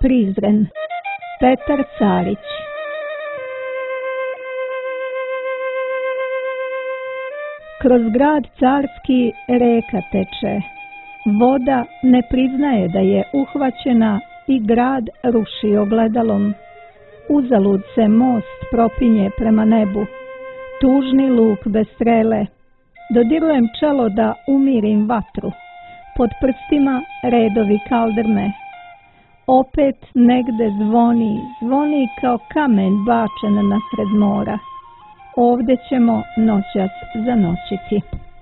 Prizren. Petar Carić. Kroz grad carski reka teče. Voda ne priznaje da je uhvaćena i grad ruši ogledalom. Uzalud se most propinje prema nebu. Tužni luk bez strele. Dodirujem čelo da umirim vatru. Pod prstima redovi kaldrme. Opet negde zvoni kao kamen bačen nasred mora. Ovde ćemo noćas zanoćiti.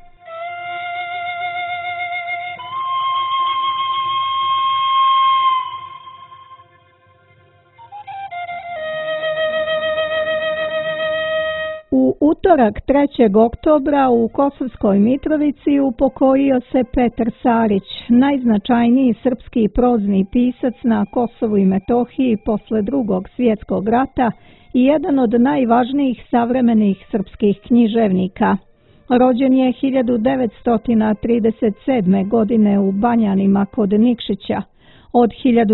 U utorak 3. oktobra u Kosovskoj Mitrovici upokojio se Petar Carić, najznačajniji srpski prozni pisac na Kosovu i Metohiji posle Drugog svjetskog rata i jedan od najvažnijih savremenih srpskih književnika. Rođen je 1937. godine u Banjanima kod Nikšića. Od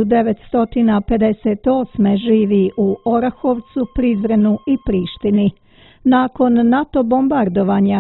1958. živi u Orahovcu, Prizrenu i Prištini. Nakon NATO bombardovanja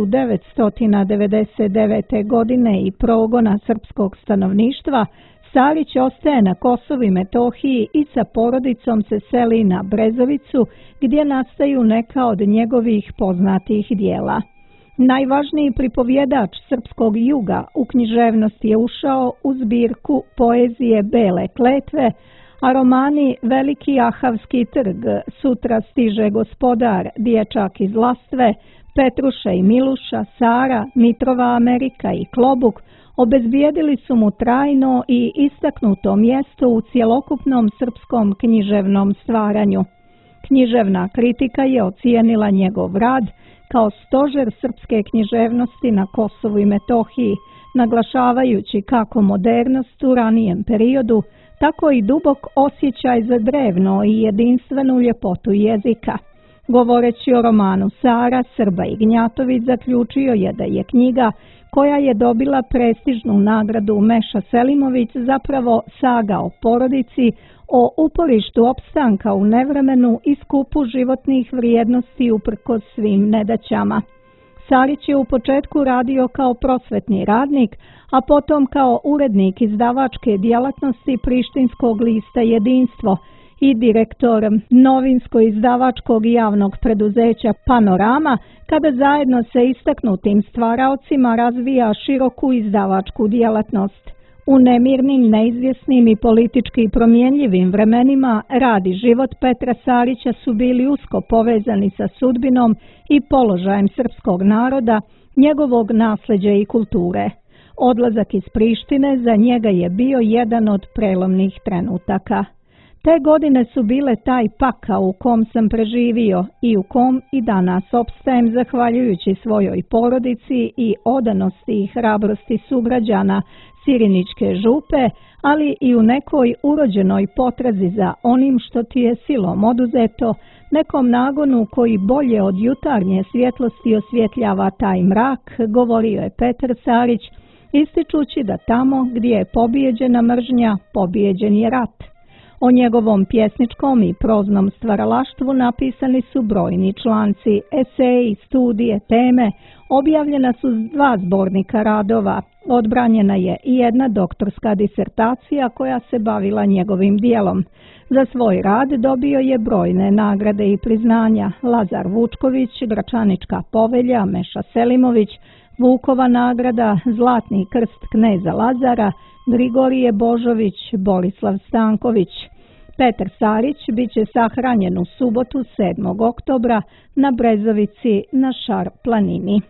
1999. godine i progona srpskog stanovništva, Carić ostaje na Kosovu i Metohiji i sa porodicom se seli na Brezovicu, gdje nastaju neka od njegovih poznatih dijela. Najvažniji pripovjedač srpskog juga u književnost je ušao u zbirku poezije Bele kletve, a romani Veliki Ahavski trg, Sutra stiže gospodar, Dječak iz Lastve, Petruša i Miluša, Sara, Mitrova Amerika i Klobuk obezbijedili su mu trajno i istaknuto mjesto u cjelokupnom srpskom književnom stvaranju. Književna kritika je ocijenila njegov rad kao stožer srpske književnosti na Kosovu i Metohiji, naglašavajući kako modernost u ranijem periodu, tako i dubok osjećaj za drevno i jedinstvenu ljepotu jezika. Govoreći o romanu Sara, Srba i Gnjatović, zaključio je da je knjiga koja je dobila prestižnu nagradu Meša Selimović zapravo saga o porodici, o uporištu opstanka u nevremenu i skupu životnih vrijednosti uprkos svim nedaćama. Carić je u početku radio kao prosvetni radnik, a potom kao urednik izdavačke djelatnosti prištinskog lista Jedinstvo i direktor novinsko-izdavačkog javnog preduzeća Panorama, kada zajedno sa istaknutim stvaraocima razvija široku izdavačku djelatnost. U nemirnim, neizvjesnim i politički promjenjivim vremenima rad i život Petra Carića su bili usko povezani sa sudbinom i položajem srpskog naroda, njegovog nasljeđa i kulture. Odlazak iz Prištine za njega je bio jedan od prelomnih trenutaka. Te godine su bile taj pakao u kom sam preživio i u kom i danas opstajem zahvaljujući svojoj porodici i odanosti i hrabrosti sugrađana Siriničke župe, ali i u nekoj urođenoj potrazi za onim što ti je silom oduzeto, nekom nagonu koji bolje od jutarnje svjetlosti osvjetljava taj mrak, govorio je Petar Carić, ističući da tamo gdje je pobijeđena mržnja, pobijeđen je rat. O njegovom pjesničkom i proznom stvaralaštvu napisani su brojni članci, eseji, studije, teme, objavljena su 2 zbornika radova, odbranjena je i jedna doktorska disertacija koja se bavila njegovim dijelom. Za svoj rad dobio je brojne nagrade i priznanja: Lazar Vučković, Gračanička povelja, Meša Selimović, Vukova nagrada, Zlatni krst kneza Lazara, Grigorije Božović, Borislav Stanković. Petar Carić bit će sahranjen u subotu 7. oktobra na Brezovici na Šar planini.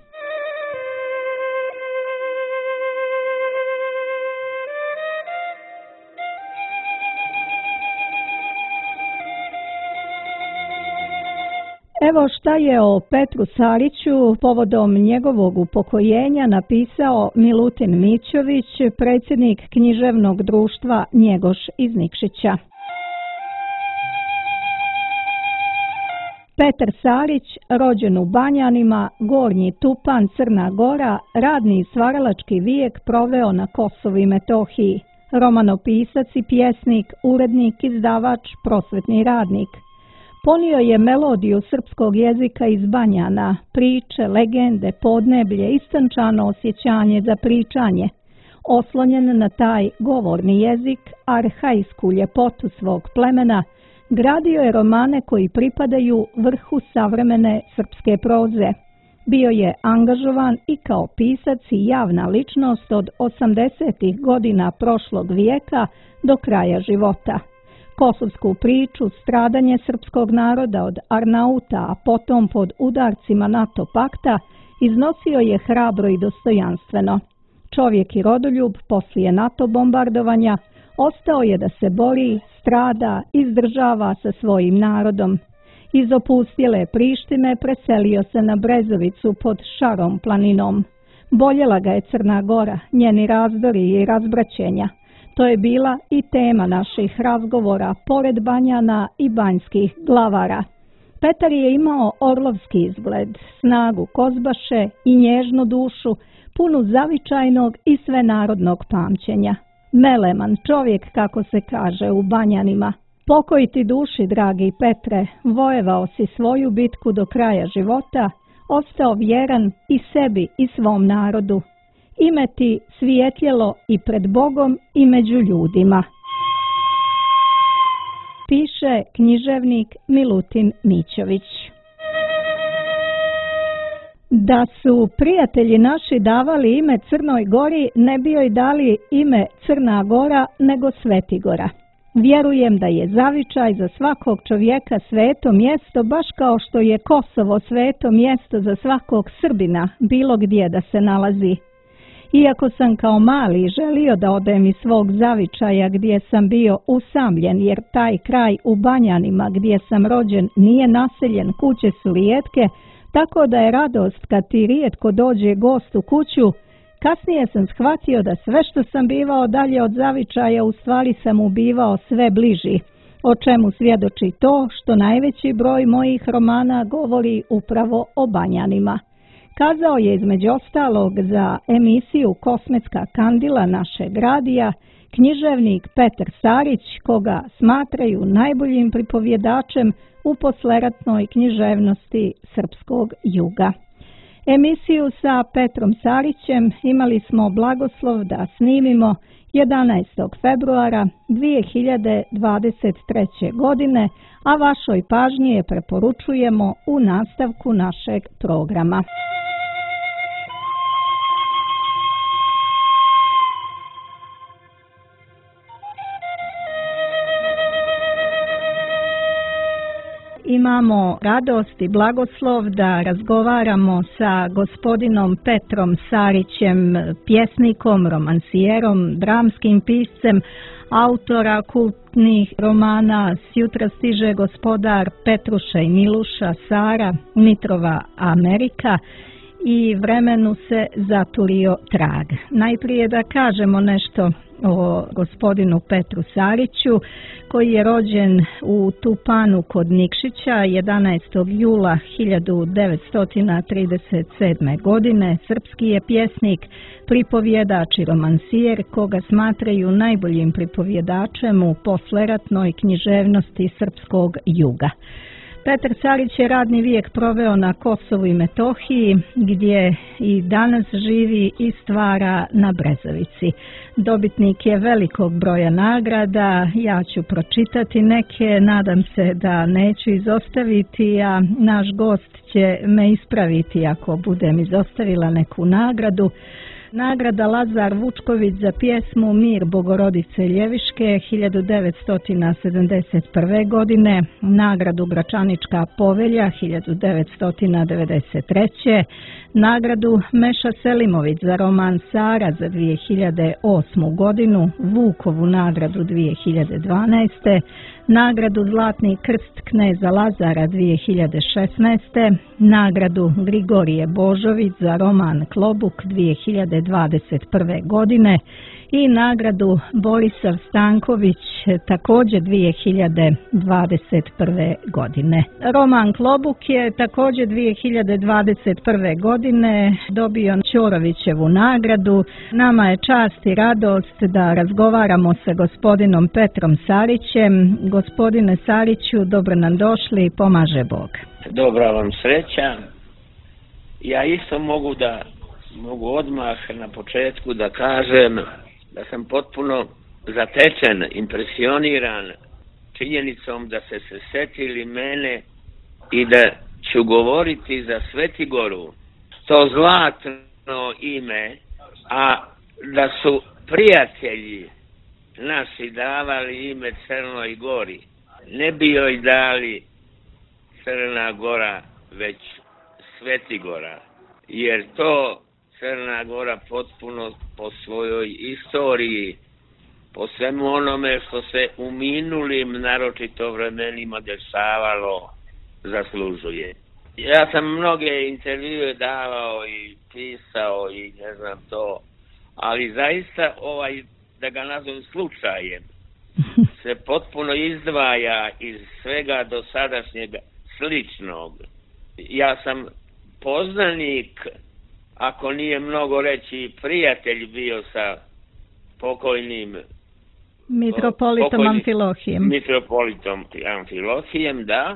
Evo šta je o Petru Cariću povodom njegovog upokojenja napisao Milutin Mićović, predsjednik književnog društva Njegoš iz Nikšića. Petar Carić, rođen u Banjanima, Gornji Tupan, Crna Gora, radni i stvaralački vijek proveo na Kosovu i Metohiji. romanopisac i pjesnik, urednik, izdavač, prosvetni radnik. Ponio je melodiju srpskog jezika iz Banjana, priče, legende, podneblje, istančano osjećanje za pričanje. Oslonjen na taj govorni jezik, arhaijsku ljepotu svog plemena, gradio je romane koji pripadaju vrhu savremene srpske proze. Bio je angažovan i kao pisac i javna ličnost od 80. godina prošlog vijeka do kraja života. Kosovsku priču, stradanje srpskog naroda od Arnauta, a potom pod udarcima NATO pakta, iznosio je hrabro i dostojanstveno. Čovjek i rodoljub poslije NATO bombardovanja ostao je da se bori, strada, izdržava sa svojim narodom. Iz opustjele Prištine preselio se na Brezovicu pod Šarom planinom. Boljela ga je Crna Gora, njeni razdori i razbraćenja. To je bila i tema naših razgovora, pored Banjana i banjskih glavara. Petar je imao orlovski izgled, snagu kozbaše i nježnu dušu, punu zavičajnog i svenarodnog pamćenja. Meleman čovjek, kako se kaže u Banjanima. Pokoj ti duši, dragi Petre, vojevao si svoju bitku do kraja života, ostao vjeran i sebi i svom narodu. Ime ti svijetljelo i pred Bogom i među ljudima. Piše književnik Milutin Mićović. Da su prijatelji naši davali ime Crnoj Gori, ne bi joj dali ime Crna Gora, nego Svetigora. Vjerujem da je zavičaj za svakog čovjeka sveto mjesto, baš kao što je Kosovo sveto mjesto za svakog Srbina, bilo gdje da se nalazi. Iako sam kao mali želio da odem iz svog zavičaja gdje sam bio usamljen, jer taj kraj u Banjanima gdje sam rođen nije naseljen, kuće su rijetke, tako da je radost kad ti rijetko dođe gost u kuću. Kasnije sam shvatio da sve što sam bivao dalje od zavičaja, u stvari sam mu bivao sve bliži, o čemu svjedoči to što najveći broj mojih romana govori upravo o Banjanima. Kazao je između ostalog za emisiju Kosmetska kandila našeg radija književnik Petar Sarić, koga smatraju najboljim pripovjedačem u posleratnoj književnosti srpskog juga. Emisiju sa Petrom Sarićem imali smo blagoslov da snimimo 11. februara 2023. godine, a vašoj pažnji je preporučujemo u nastavku našeg programa. Imamo radost i blagoslov da razgovaramo sa gospodinom Petrom Sarićem, pjesnikom, romansijerom, dramskim piscem, autora kultnih romana Sjutra stiže gospodar, Petruša i Miluša, Sara, Mitrova Amerika i Vremenu se zaturio trag. Najprije da kažemo nešto o gospodinu Petru Sariću, koji je rođen u Tupanu kod Nikšića 11. jula 1937. godine. Srpski je pjesnik, pripovjedač i romansijer, koga smatraju najboljim pripovjedačem u posleratnoj književnosti srpskog juga. Petar Sarić je radni vijek proveo na Kosovu i Metohiji, gdje i danas živi i stvara na Brezovici. Dobitnik je velikog broja nagrada, ja ću pročitati neke, nadam se da neću izostaviti, a naš gost će me ispraviti ako budem izostavila neku nagradu. Nagrada Lazar Vučković za pjesmu Mir Bogorodice Ljeviške 1971. godine, nagradu Gračanička povelja 1993. nagradu Meša Selimović za roman Sara za 2008. godinu, Vukovu nagradu 2012. nagradu Zlatni krst kneza Lazara 2016. nagradu Grigorije Božović za roman Klobuk 2021. godine i nagradu Borisav Stanković također 2021. godine. Roman Klobuk je također 2021. godine dobio Ćorovićevu nagradu. Nama je čast i radost da razgovaramo sa gospodinom Petrom Sarićem. Gospodine Sariću, dobro nam došli i pomaže Bog. Dobra vam sreća. Ja isto mogu odmah na početku da kažem da sam potpuno zatečen, impresioniran činjenicom da ste se setili mene i da ću govoriti za Svetigoru, to zlatno ime, a da su prijatelji naši davali ime Crnoj Gori. Ne bi joj dali Crna Gora, već Svetigora, jer to Crna Gora potpuno po svojoj istoriji, po svemu onome što se u minulim, naročito vremenima dešavalo, zaslužuje. Ja sam mnoge intervjue davao i pisao i ne znam to, ali zaista da ga nazovem slučajem, se potpuno izdvaja iz svega dosadašnjeg sličnog. Ja sam poznanik, ako nije mnogo reći prijatelj bio sa pokojnim Mitropolitom Amfilohijem. Mitropolitom Amfilohijem, da.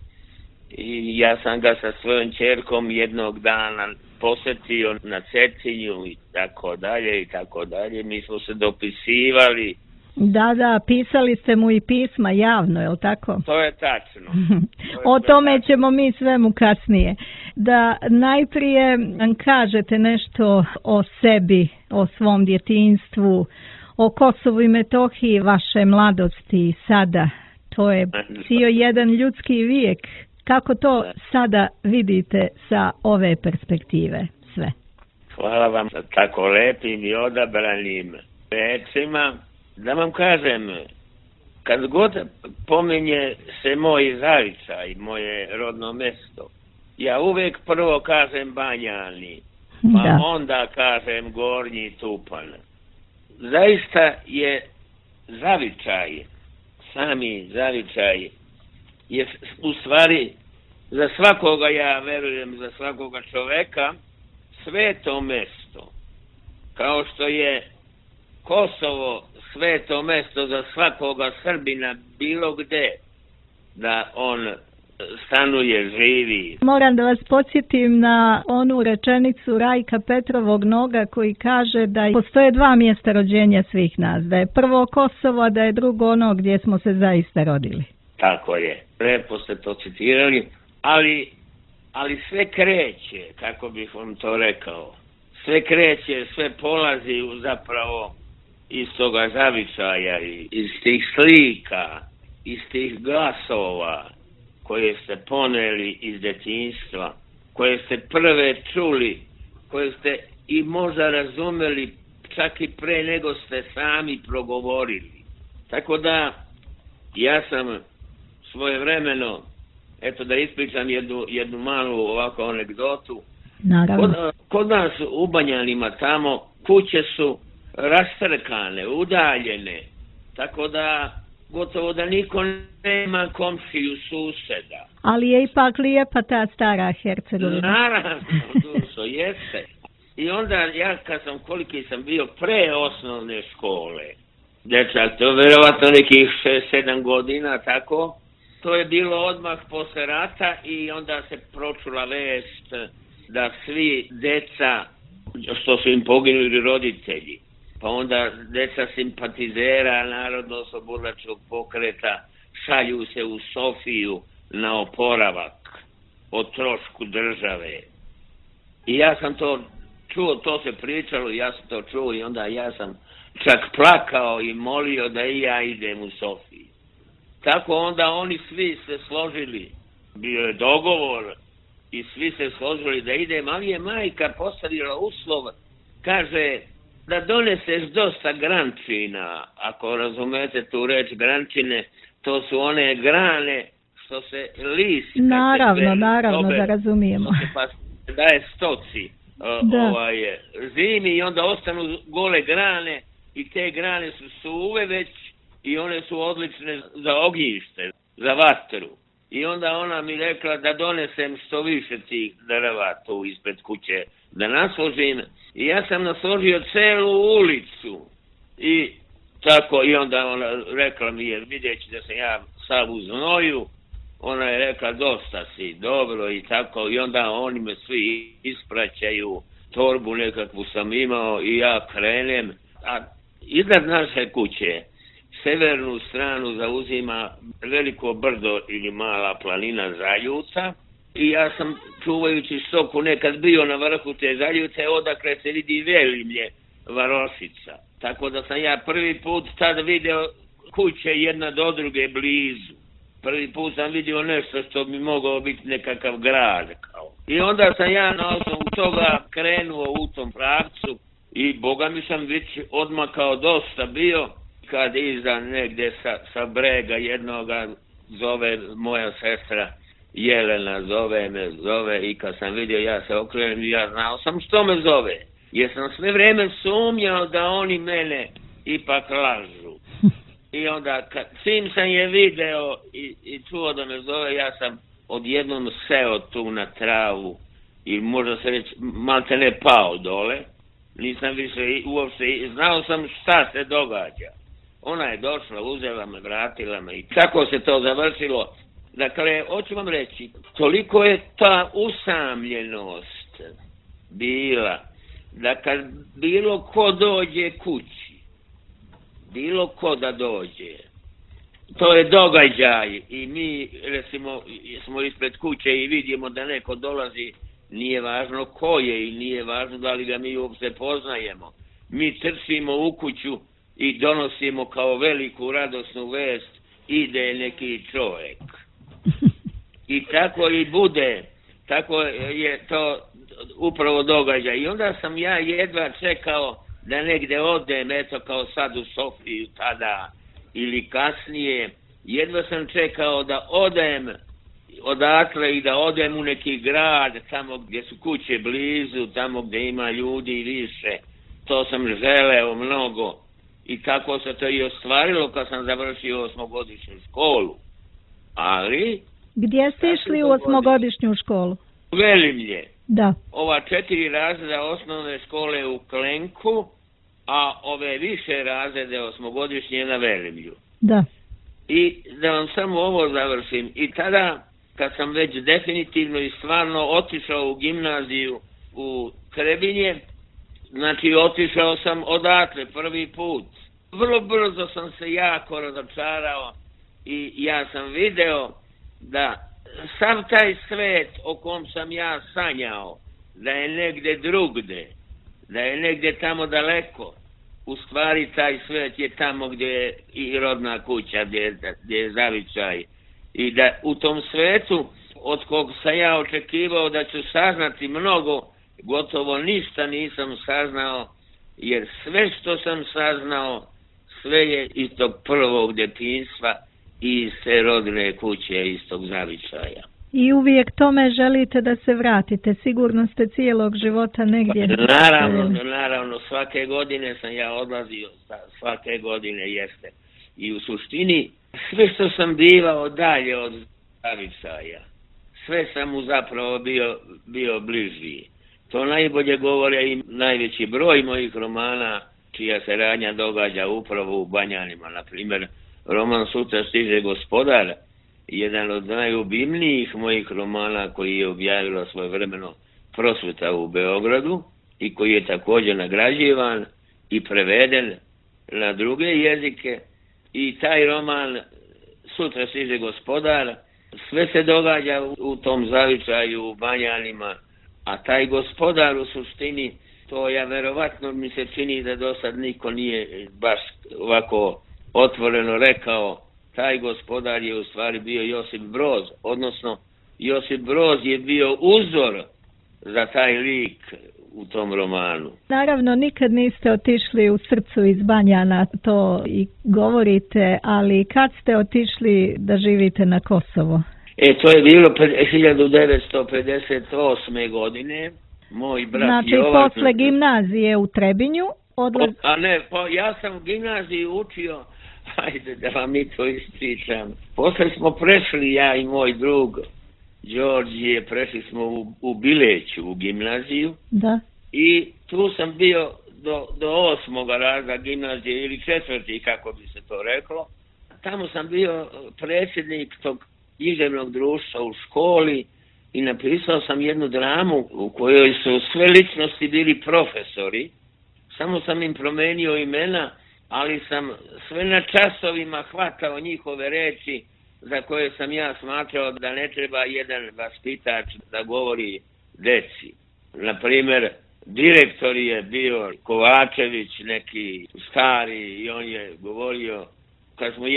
I ja sam ga sa svojom ćerkom jednog dana posjetio na Cetinju i tako dalje i tako dalje. Mi smo se dopisivali. Da, pisali ste mu i pisma javno, je li tako? To je tačno. O tome ćemo mi svemu kasnije. Da najprije kažete nešto o sebi, o svom djetinjstvu, o Kosovu i Metohiji, vaše mladosti i sada. To je cijel jedan ljudski vijek. Kako to sada vidite sa ove perspektive sve? Hvala vam za tako lepim i odabranim rečima. Da vam kažem, kad god pominje se moj Zavičaj, moje rodno mesto, ja uvijek prvo kažem Banjani, pa onda kažem Gornji Tupan. Zaista je Zavičaj, sami Zavičaj, je u stvari za svakoga, ja verujem, za svakoga čoveka, sveto mesto. Kao što je Kosovo sveto mesto za svakoga Srbina bilo gde da on stanuje, živi. Moram da vas podsjetim na onu rečenicu Rajka Petrovog Noga koji kaže da postoje dva mjesta rođenja svih nas. Da je prvo Kosovo, a da je drugo ono gdje smo se zaista rodili. Tako je. Lepo ste to citirali, ali sve kreće, kako bih vam to rekao. Sve kreće, sve polazi zapravo iz toga zavičaja, iz tih slika, iz tih glasova koje ste poneli iz djetinjstva, koje ste prve čuli, koje ste i možda razumeli čak i pre nego ste sami progovorili. Tako da ja sam svojevremeno, eto da ispričam jednu malu ovako anegdotu. Naravno. Kod nas u Banjanima tamo kuće su rastrkane, udaljene, tako da gotovo da niko nema komšiju, suseda. Ali je ipak lijepa ta stara Hercegovina. Naravno, dušo, jeste. I onda ja kad sam, koliki sam bio pre osnovne škole, dečak, to verovatno nekih 6-7 godina, tako, to je bilo odmah posle rata i onda se pročula vest da svi deca, što su im poginuli roditelji, pa onda deca simpatizera Narodno-oslobodilačkog pokreta šalju se u Sofiju na oporavak o trošku države. I ja sam to čuo, to se pričalo, ja sam to čuo i onda ja sam čak plakao i molio da i ja idem u Sofiju. Tako onda oni svi se složili, bio je dogovor i svi se složili da idem, ali je majka postavila uslov, kaže da doneseš dosta grančina, ako razumete tu reč grančine, to su one grane što se lisi. Naravno, da razumijemo. Pa daje stoci zimi i onda ostanu gole grane i te grane su suve već i one su odlične za ognjište, za vatru. I onda ona mi rekla da donesem što više tih drva tu ispred kuće, da nasložim. I ja sam nasložio celu ulicu. I tako, i onda ona rekla mi je, vidjeći da sam ja sav u znoju, ona je rekla dosta si, dobro i tako. I onda oni me svi ispraćaju, torbu nekakvu sam imao i ja krenem. A iznad naše kuće severnu stranu zauzima veliko brdo ili mala planina Zaljuca i ja sam čuvajući stoku nekad bio na vrhu te Zaljuce, odakle se vidi Velimlje, Varošica. Tako da sam ja prvi put tad video kuće jedna do druge blizu. Prvi put sam vidio nešto što bi mogao biti nekakav grad. I onda sam ja na osnovu toga krenuo u tom pravcu i boga mi sam već odmakao dosta bio. Kad iza negdje sa brega jednoga zove moja sestra Jelena, zove i kad sam vidio ja se okrenem i ja znao sam što me zove. Jer sam sve vrijeme sumnjao da oni mene ipak lažu. I onda čim sam je video i čuo da me zove, ja sam odjednom seo tu na travu i možda se reći malte ne pao dole. Nisam više uopšte, znao sam šta se događa. Ona je došla, uzela me, vratila me i tako se to završilo. Dakle, hoću vam reći, toliko je ta usamljenost bila, da kad bilo ko dođe kući, bilo ko da dođe, to je događaj i mi, recimo, smo ispred kuće i vidimo da neko dolazi, nije važno ko je i nije važno da li ga mi uopšte poznajemo. Mi trčimo u kuću i donosimo kao veliku radosnu vest, ide neki čovjek. I tako i bude, tako je to upravo događaj. I onda sam ja jedva čekao da negdje odem, eto kao sad u Sofiju tada ili kasnije. Jedva sam čekao da odem odatle i da odem u neki grad, tamo gdje su kuće blizu, tamo gdje ima ljudi više. To sam želeo mnogo. I tako se to i ostvarilo kad sam završio osmogodišnju školu. Ali... Gdje ste išli u osmogodišnju školu? Velimlje. Da. Ova 4 razreda osnovne škole u Klenku, a ove više razrede osmogodišnje na Velimlju. Da. I da vam samo ovo završim. I tada, kad sam već definitivno i stvarno otišao u gimnaziju u Trebinje, znači otišao sam odatle prvi put. Vrlo brzo sam se jako razočarao i ja sam video da sav taj svet o kom sam ja sanjao, da je negdje drugde, da je negdje tamo daleko. U stvari taj svet je tamo gdje je i rodna kuća, gdje je zavičaj. I da u tom svetu od kog sam ja očekivao da ću saznati mnogo, gotovo ništa nisam saznao, jer sve što sam saznao, sve je iz tog prvog djetinjstva i iz te rodne kuće, iz tog zavičaja. I uvijek tome želite da se vratite, sigurno ste cijelog života negdje. Naravno, svake godine sam ja odlazio, svake godine jeste. I u suštini, sve što sam bivao dalje od zavičaja, sve sam mu zapravo bio bliži. To najbolje govore i najveći broj mojih romana, čija se radnja događa upravo u Banjanima. Na primjer, roman Sutra stiže gospodar, jedan od najljubimnijih mojih romana koji je objavila svojevremeno Prosveta u Beogradu i koji je također nagrađivan i preveden na druge jezike. I taj roman Sutra stiže gospodar, sve se događa u tom zavičaju u Banjanima, a taj gospodar u suštini, to ja verovatno mi se čini da do sad niko nije baš ovako otvoreno rekao, taj gospodar je u stvari bio Josip Broz, odnosno Josip Broz je bio uzor za taj lik u tom romanu. Naravno, nikad niste otišli u srcu iz Banjana, to i govorite, ali kad ste otišli da živite na Kosovo? To je bilo 1958. godine. Moj brat znači, Jovan... posle gimnazije u Trebinju? Ja sam u gimnaziji učio, ajde da vam mi to ispričam. Posle smo prešli, ja i moj drug Đorđije, prešli smo u Bileću, u gimnaziju. Da. I tu sam bio do 8. razreda gimnazije, ili 4. kako bi se to reklo. Tamo sam bio predsjednik tog književnog društva u školi i napisao sam jednu dramu u kojoj su sve ličnosti bili profesori. Samo sam im promenio imena, ali sam sve na časovima hvatao njihove reči za koje sam ja smatrao da ne treba jedan vaspitač da govori deci. Naprimjer, direktor je bio Kovačević, neki stari, i on je govorio, kad smo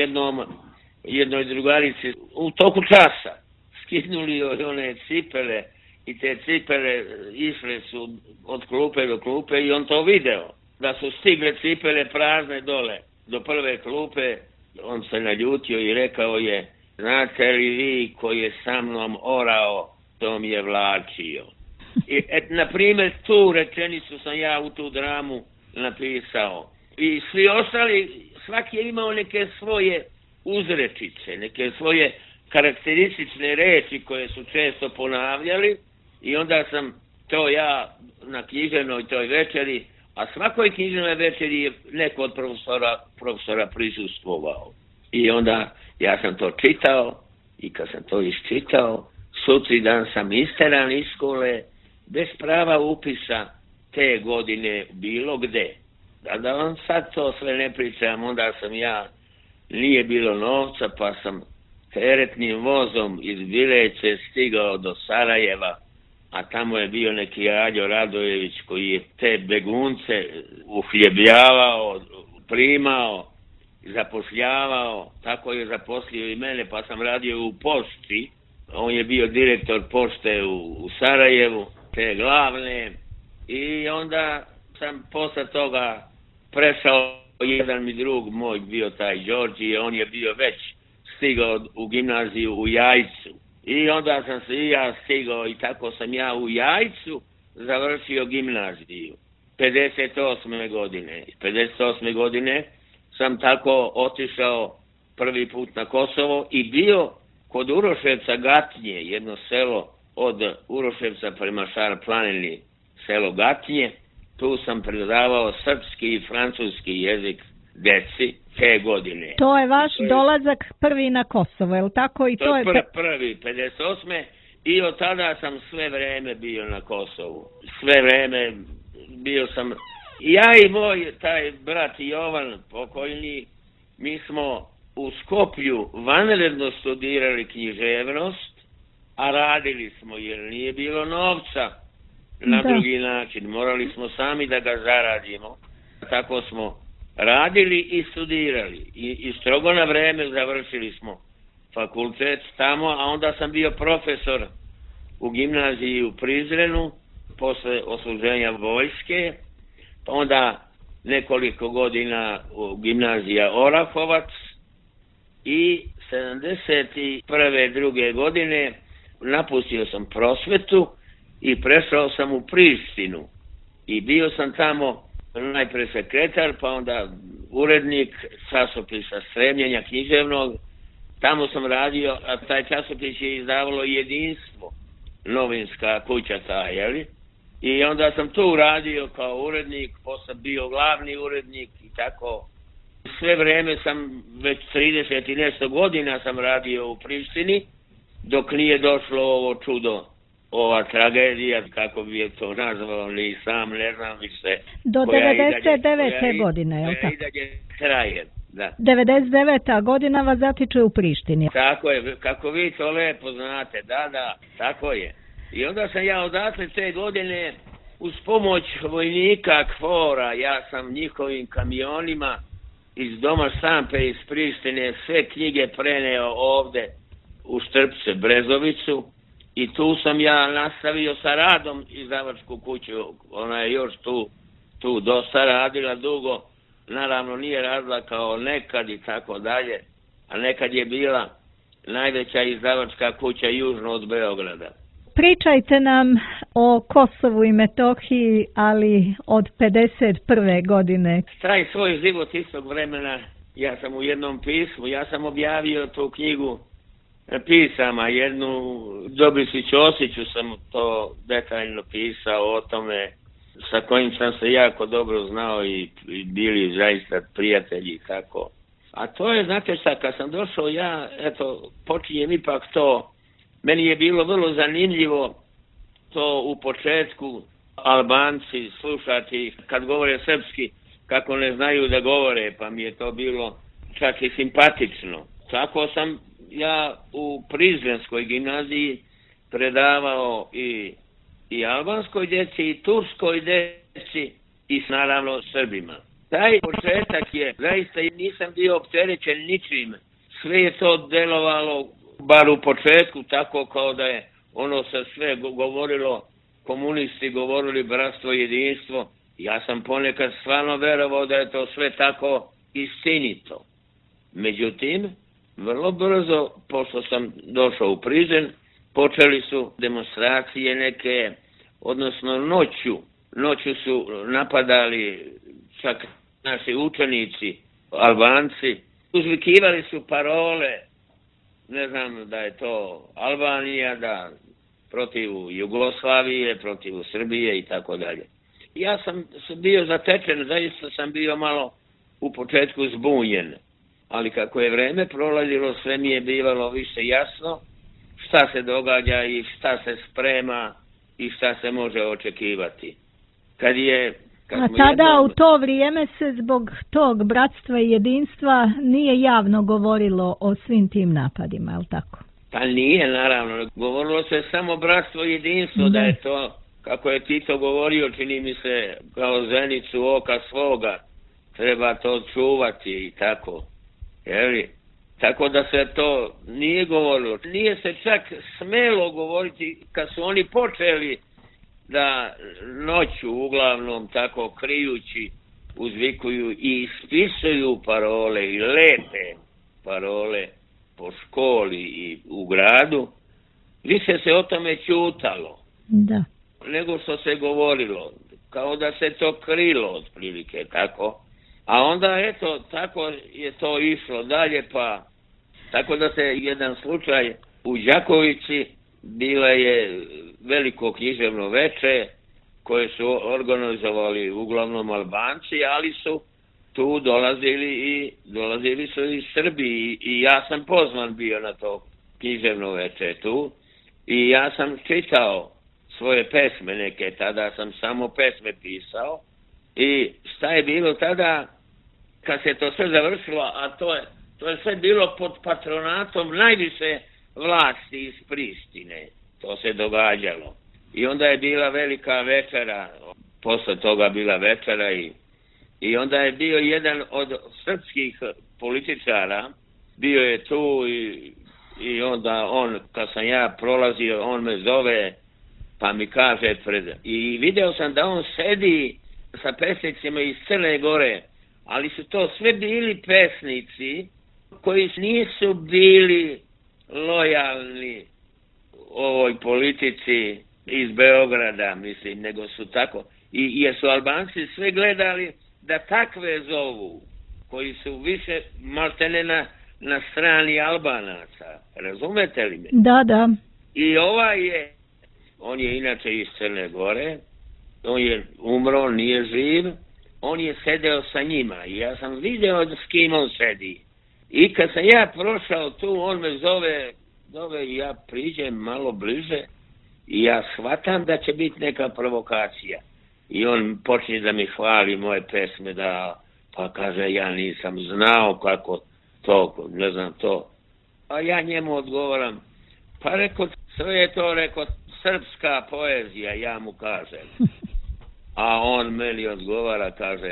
jednoj drugarici u toku časa skinuli one cipele i te cipele išle su od klupe do klupe i on to video. Da su stigle cipele prazne dole do prve klupe, on se naljutio i rekao je: znate li vi ko je sa mnom orao, to mi je vlačio. I na primjer tu rečenicu sam ja u tu dramu napisao. I svi ostali, svaki je imao neke svoje uzrečice, neke svoje karakteristične reči koje su često ponavljali i onda sam to ja na književnoj toj večeri, a svakoj književnoj večeri je neko od profesora prisustvovao. I onda ja sam to čitao i kad sam to isčitao, sutri dan sam isteran iz škole bez prava upisa te godine bilo gde. Da vam sad to sve ne pričam, onda sam ja, nije bilo novca, pa sam teretnim vozom iz Bileće stigao do Sarajeva, a tamo je bio neki Aljo Radojević koji je te begunce uhljebljavao, primao, zapošljavao, tako je zaposlio i mene, pa sam radio u pošti. On je bio direktor pošte u Sarajevu, te glavne, i onda sam posle toga prešao, jedan mi drug moj bio taj Đorđije, on je bio već stigao u gimnaziju u Jajcu. I onda sam se i ja stigao i tako sam ja u Jajcu završio gimnaziju 58. godine. 58. godine sam tako otišao prvi put na Kosovo i bio kod Uroševca Gatnje, jedno selo od Uroševca prema Šar planini, selo Gatnje. Tu sam predavao srpski i francuski jezik deci te godine. To je vaš dolazak prvi na Kosovo, je li tako? I to je prvi, 58. I od tada sam sve vreme bio na Kosovu. Sve vreme bio sam... Ja i moj taj brat Jovan, pokojni, mi smo u Skoplju vanredno studirali književnost, a radili smo jer nije bilo novca na drugi način. Morali smo sami da ga zaradimo. Tako smo radili i studirali. I strogo na vreme završili smo fakultet tamo, a onda sam bio profesor u gimnaziji u Prizrenu posle odsluženja vojske, pa onda nekoliko godina u gimnazija Orahovac i 71. druge godine napustio sam prosvetu i prešao sam u Prištinu i bio sam tamo najpre sekretar, pa onda urednik časopisa Stremljenja književnog. Tamo sam radio, a taj časopis je izdavalo Jedinstvo, novinska kuća ta, jeli? I onda sam tu radio kao urednik, posle bio glavni urednik i tako. Sve vreme sam, već 30 i nešto godina sam radio u Prištini, dok nije došlo ovo čudo, ova tragedija, kako bi je to nazvao, ni sam ne znam više. Do 99. godine, je li tako? I dalje traje, da. 99. godina vas zatiče u Prištini. Tako je, kako vi to lepo znate, da, tako je. I onda sam ja odatle te godine, uz pomoć vojnika KFOR-a, ja sam njihovim kamionima iz Doma štampe iz Prištine sve knjige preneo ovde u Štrpce, Brezovicu, I tu sam ja nastavio sa radom izdavačku kuću. Ona je još tu dosta radila dugo. Naravno nije radila kao nekad i tako dalje. A nekad je bila najveća izdavačka kuća južno od Beograda. Pričajte nam o Kosovu i Metohiji, ali od 51. godine. Taj svoj život istog vremena, ja sam u jednom pismu, ja sam objavio tu knjigu pisama, jednu Dobrišiću Osiću sam to detaljno pisao o tome, sa kojim sam se jako dobro znao i bili zaista prijatelji i tako. A to je, znate šta, kad sam došao ja, počinjem ipak to, meni je bilo vrlo zanimljivo to u početku Albanci slušati kad govore srpski, kako ne znaju da govore, pa mi je to bilo čak i simpatično. Tako sam ja u Prizrenskoj gimnaziji predavao i albanskoj djeci, i turskoj djeci, i naravno Srbima. Taj početak je, zaista nisam bio opterećen ničim. Sve je to delovalo, bar u početku, tako kao da je ono se sve govorilo, komunisti govorili bratstvo i jedinstvo. Ja sam ponekad stvarno verovao da je to sve tako istinito. Međutim, vrlo brzo, pošto sam došao u Prizren, počeli su demonstracije neke, odnosno noću su napadali čak naši učenici, Albanci, uzvikivali su parole, ne znam da je to Albanija, da protiv Jugoslavije, protiv Srbije i tako dalje. Ja sam bio zatečen, zaista sam bio malo u početku zbunjen, ali kako je vreme prolazilo, sve mi je bivalo više jasno šta se događa i šta se sprema i šta se može očekivati. A tada u to vrijeme se zbog tog bratstva i jedinstva nije javno govorilo o svim tim napadima, je li tako? Pa nije, naravno. Govorilo se samo bratstvo i jedinstvo, da je to, kako je Tito govorio, čini mi se, kao zenicu oka svoga. Treba to čuvati i tako. Jeli? Tako da se to nije govorilo. Nije se čak smelo govoriti kad su oni počeli da noću uglavnom tako krijući uzvikuju i ispisuju parole i lepe parole po školi i u gradu, više se o tome ćutalo. Da. Nego što se govorilo, kao da se to krilo otprilike, tako. A onda tako je to išlo dalje, pa tako da se jedan slučaj u Đakovici, bila je veliko književno veče koje su organizovali uglavnom Albanci, ali su tu dolazili su i Srbi i ja sam pozvan bio na to književno veče tu i ja sam čitao svoje pesme neke, tada sam samo pesme pisao i šta je bilo tada kad se to sve završilo, a to je sve bilo pod patronatom najviše vlasti iz Prištine. To se događalo. I onda je bila velika večera, posle toga bila večera i onda je bio jedan od srpskih političara, bio je tu i onda on, kad sam ja prolazio, on me zove, pa mi kaže i video sam da on sedi sa pesnicima iz Crne Gore, ali su to sve bili pesnici koji nisu bili lojalni ovoj politici iz Beograda, mislim, nego su tako. Jer su Albanci sve gledali da takve zovu, koji su više maltene na strani Albanaca. Razumete li me? Da. I on je inače iz Crne Gore, on je umro, nije živ, on je sedeo sa njima i ja sam video s kim on sedi. I kad sam ja prošao tu, on me zove i ja priđem malo bliže i ja shvatam da će biti neka provokacija. I on počne da mi hvali moje pesme, pa kaže ja nisam znao kako to, ne znam to. A ja njemu odgovaram, pa rekao, sve je to, rekao, srpska poezija, ja mu kažem. A on meni odgovara, kaže,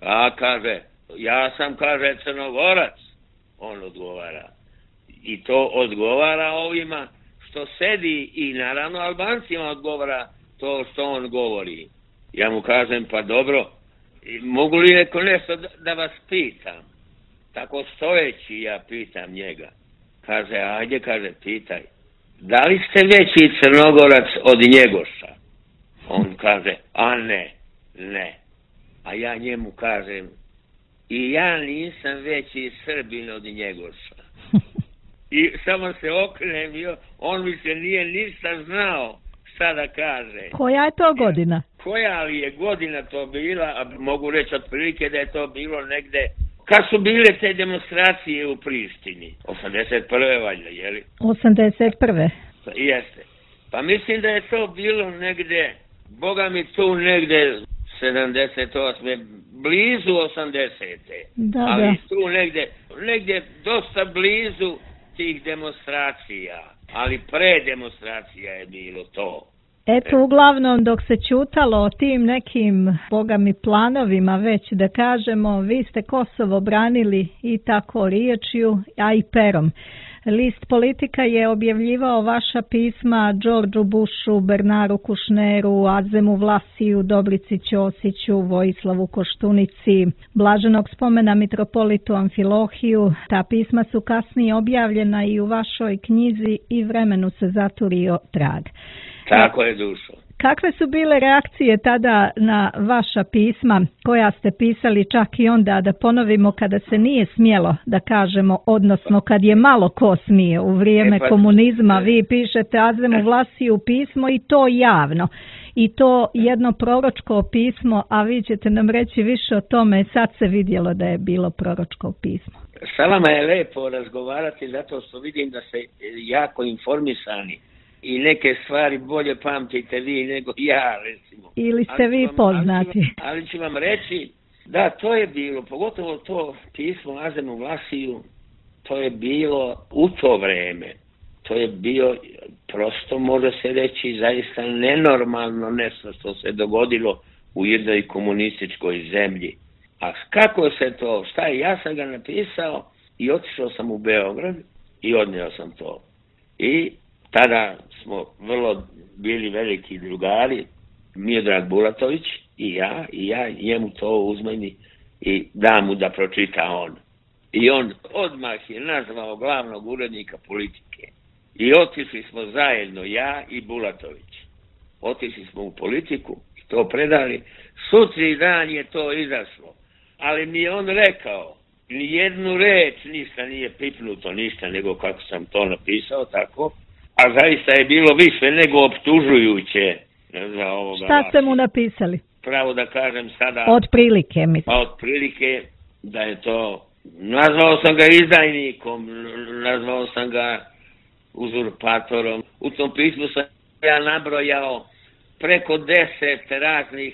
ja sam, kaže, Crnogorac. On odgovara. I to odgovara ovima što sedi i naravno Albancima odgovara to što on govori. Ja mu kažem, pa dobro, mogu li neko nešto da vas pitam? Tako stojeći ja pitam njega. Kaže, ajde, kaže, pitaj. Da li ste veći Crnogorac od Njegoša? On kaže, a ne. A ja njemu kažem, i ja nisam veći Srbin od Njegoša. I samo se okrenem i on mi se nije ništa znao šta da kaže. Koja je to godina? Koja li je godina to bila, a mogu reći otprilike da je to bilo negde, kad su bile te demonstracije u Prištini? 81. valjda, jeli? 81. Jeste. Pa mislim da je to bilo negde, boga mi tu negde 78. blizu 80. Ali tu negde dosta blizu tih demonstracija, ali pre demonstracija je bilo to. Eto, uglavnom, dok se ćutalo o tim nekim, boga mi, planovima, već da kažemo, vi ste Kosovo branili i tako riječju, a i perom. List Politika je objavljivao vaša pisma Đorđu Bushu, Bernaru Kušneru, Azemu Vlasiju, Dobrici Ćosiću, Vojislavu Koštunici, blaženog spomena mitropolitu Amfilohiju. Ta pisma su kasnije objavljena i u vašoj knjizi I vremenu se zaturio trag. Tako je, dušo. Kakve su bile reakcije tada na vaša pisma koja ste pisali čak i onda, da ponovimo, kada se nije smjelo, da kažemo, odnosno kad je malo ko smije u vrijeme komunizma, vi pišete Azemu Vlasiju pismo i to javno. I to jedno proročko pismo, a vi ćete nam reći više o tome, sad se vidjelo da je bilo proročko pismo. Sa vama je lepo razgovarati zato što vidim da ste jako informisani. I neke stvari bolje pamtite vi nego ja, recimo. Ili ste vi poznati. Ali ću vam reći, da, to je bilo, pogotovo to pismo Azemu Vlasiju, to je bilo u to vreme. To je bio, prosto može se reći, zaista nenormalno nešto što se dogodilo u jednoj komunističkoj zemlji. A kako se to, šta je, ja sam ga napisao i otišao sam u Beograd i odnio sam to. I tada smo vrlo bili veliki drugari, Miodrag Bulatović i ja njemu to uzmeni i dam mu da pročita on. I on odmah je nazvao glavnog urednika Politike. I otišli smo zajedno, ja i Bulatović. Otišli smo u Politiku i to predali. Sutri dan je to izašlo. Ali mi je on rekao, ni jednu reč ništa nije pipnuto, ništa, nego kako sam to napisao, tako. A zaista je bilo više nego optužujuće za ovoga. Šta ste mu napisali? Pravo da kažem sada. Otprilike, mislim. Pa otprilike da je to, nazvao sam ga izdajnikom, nazvao sam ga uzurpatorom. U tom pismu sam ja nabrojao preko 10 raznih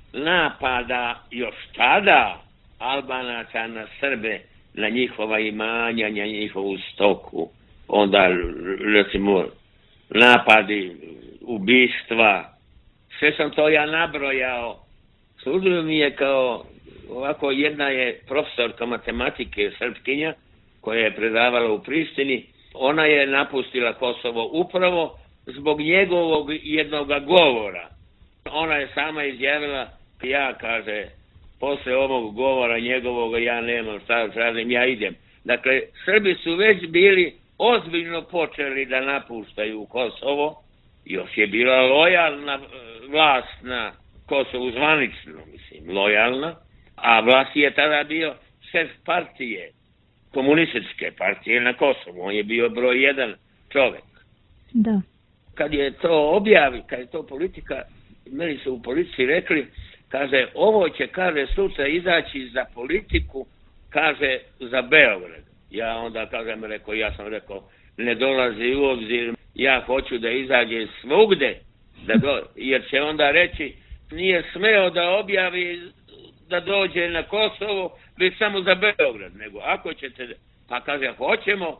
napada još tada Albanaca na Srbe, na njihova imanja, na njihovu stoku. Onda, recimo, napadi, ubistva, sve sam to ja nabrojao. Služio mi je kao, ovako, jedna je profesorka matematike srpskinja, koja je predavala u Prištini. Ona je napustila Kosovo upravo zbog njegovog jednog govora. Ona je sama izjavila, ja, kaže, posle ovog govora njegovog ja nemam šta da tražim, ja idem. Dakle, Srbi su već bili ozbiljno počeli da napuštaju Kosovo, još je bila lojalna vlast na Kosovu, zvanično, mislim, lojalna, a vlast je tada bio šef partije, komunističke partije na Kosovu, on je bio broj 1 čovjek. Da. Kad je to objavio, kad je to Politika, meni su u policiji rekli, kaže, ovo će, kaže, sutra izaći za Politiku, kaže, za Beograd. Ja onda, ja sam rekao, ne dolazi u obzir, ja hoću da izađe svugde, jer će onda reći, nije smeo da objavi da dođe na Kosovo, već samo za Beograd, nego ako ćete, pa kaže, hoćemo,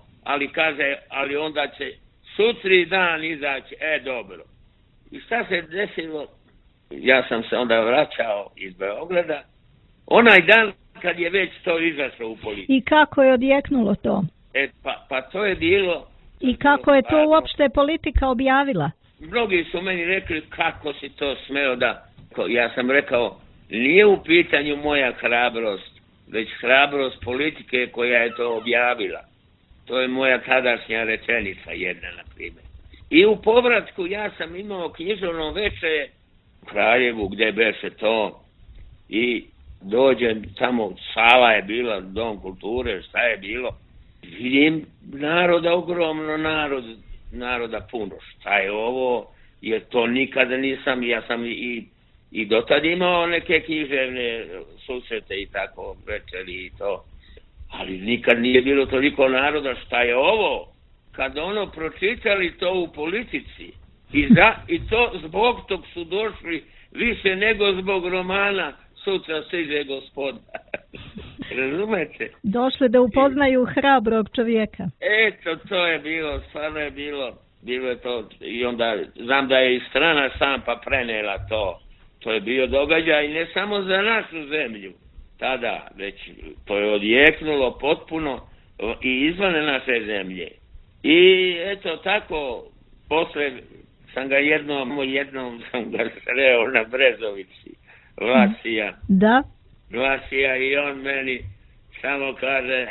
ali onda će sutri dan izaći, dobro. I šta se desilo? Ja sam se onda vraćao iz Beograda, onaj dan kad je već to izašlo u Politiku. I kako je odjeknulo to? Pa to je bilo I kako je to uopšte politika objavila? Mnogi su meni rekli kako si to smeo da... Ja sam rekao, nije u pitanju moja hrabrost, već hrabrost politike koja je to objavila. To je moja tadašnja rečenica jedna, na primjer. I u povratku ja sam imao književno veče u Kraljevu, gdje beše to. I dođem tamo, sala je bila, dom kulture, šta je bilo. Vidim naroda, ogromno naroda puno. Šta je ovo? Jer to nikada nisam, ja sam i dotad imao neke književne susrete i tako, večeri i to. Ali nikad nije bilo toliko naroda, šta je ovo? Kad ono pročitali to u politici i to zbog tog su došli više nego zbog romana Sutra stiže gospoda. Razumete? Došli da upoznaju hrabrog čovjeka. Eto, to je bilo, stvarno je bilo je to, i onda znam da je i strana štampa prenela to. To je bio događaj ne samo za našu zemlju tada, već to je odjeknulo potpuno i izvan naše zemlje. I eto tako, posle sam ga jednom sam ga sreo na Brezovici, Vlasija. Da? Vlasija i on meni samo kaže,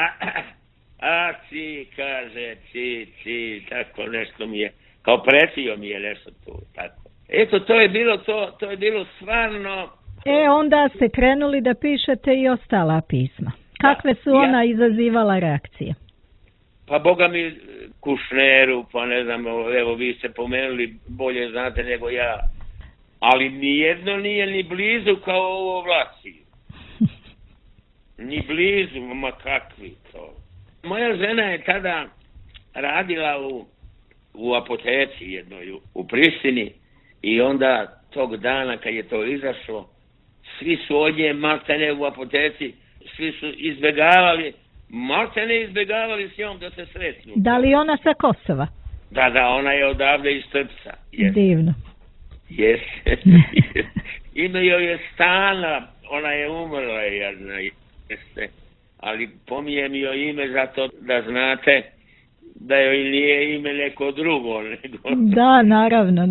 kaže, tako nešto mi je, kao pretio mi je nešto tu, tako. Eto, to je bilo stvarno... Onda ste krenuli da pišete i ostala pisma. Kakve su ona izazivala reakcije? Pa boga mi Kušneru, pa ne znam, evo vi ste pomenuli, bolje znate nego ja, ali nijedno nije ni blizu kao ovo Vlasiju. Ni blizu, ma kakvi to. Moja žena je tada radila u apoteci jednoj u Prištini i onda tog dana kad je to izašlo, svi su od nje maltene u apoteci, svi su izbjegavali s njom da se sretnu. Da li ona sa Kosova? Da, ona je odavde iz Trpca. Yes. Divno. Yes. Ime joj je Stana, ona je umrla, jeste. Ali pominjem joj ime zato da znate da joj nije ime neko drugo. Da, naravno.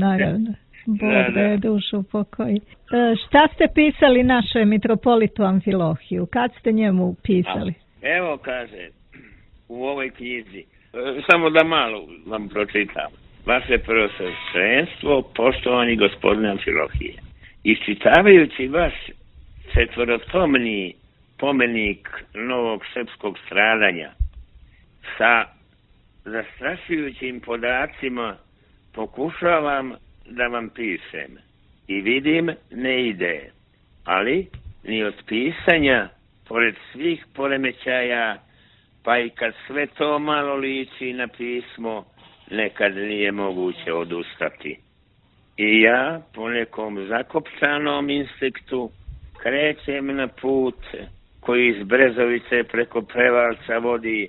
Bog da je dušu pokoji. Šta ste pisali našem mitropolitu Amfilohiju? Kad ste njemu pisali? Evo kaže, u ovoj knjizi, samo da malo vam pročitam. Vaše prvosveštenstvo, poštovani gospodine Amfilohije, iščitavajući vaš četvorotomni pomenik novog srpskog stradanja sa zastrašujućim podacima pokušavam da vam pišem i vidim ne ide, ali ni od pisanja pored svih poremećaja, pa i kad sve to malo liči na pismo, nekad nije moguće odustati. I ja, po nekom zakopčanom instinktu, krećem na put koji iz Brezovice preko Prevalca vodi